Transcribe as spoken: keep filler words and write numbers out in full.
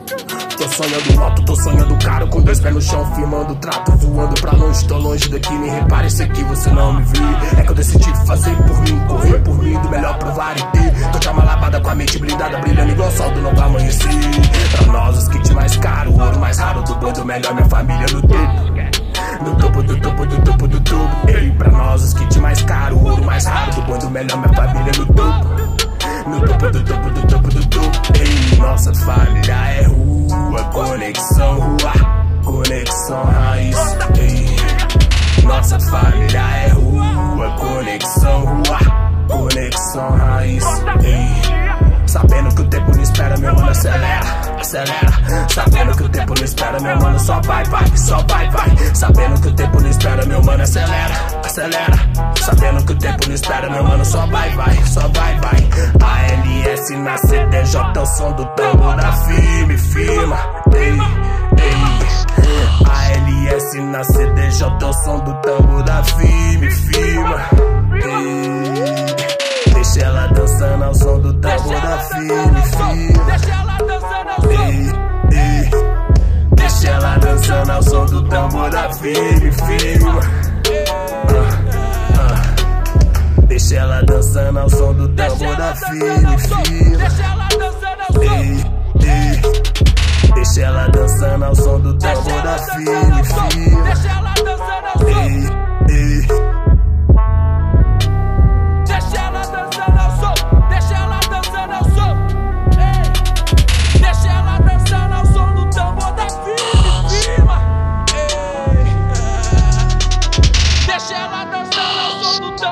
Tô sonhando alto, tô sonhando caro, com dois pés no chão, firmando o trato, voando pra longe, tô longe daqui, me repare se aqui você não me viu. É que eu decidi fazer por mim, correr por mim, do melhor provar e ter. Tô de uma lavada com a mente blindada, brilhando igual o sol do novo amanhecer. Pra nós os kits mais caros, o ouro mais raro do boi do melhor, minha família no topo. No topo, do topo, do topo, do topo. Ei, pra nós os kits mais caros, o ouro mais raro do boi do melhor, minha família no topo. No topo, do topo, do topo, do topo. Ei, nossa família é rua, conexão rua, conexão raiz. Ei, nossa família é rua, conexão rua, conexão raiz. Ei, sabendo que o tempo não espera, meu mano, acelera, acelera. Sabendo que o tempo não espera, meu mano, só vai, vai, só vai, vai. Sabendo que o tempo não espera, meu mano, acelera, acelera. Sabendo que o tempo não espera, meu mano, só vai, vai, só vai, vai. A L S na C D J, o som do tambor da firme, firma. Ei, ei. A L S na C D J, o som do tambor da firme, firma. Ei, deixa ela dançando ao som do tambor da firme, firma. Deixa ela dançando ao som. Ei, ei. Deixa ela dançando ao som do tambor da firme, firma. Deixa ela dançando ao som do tambor da firme, firme. Deixa ela dançando ao som. Ei, ei. Deixa ela dançando ao som do tambor da firme, firme. Deixa ela dançando ao som. Ei, ei. Deixa ela dançando ao som. Deixa ela dançando ao som. Ei. Deixa ela dançando ao som do tambor da firme, firma. Ei. Deixa ela dançando ao som do tambor.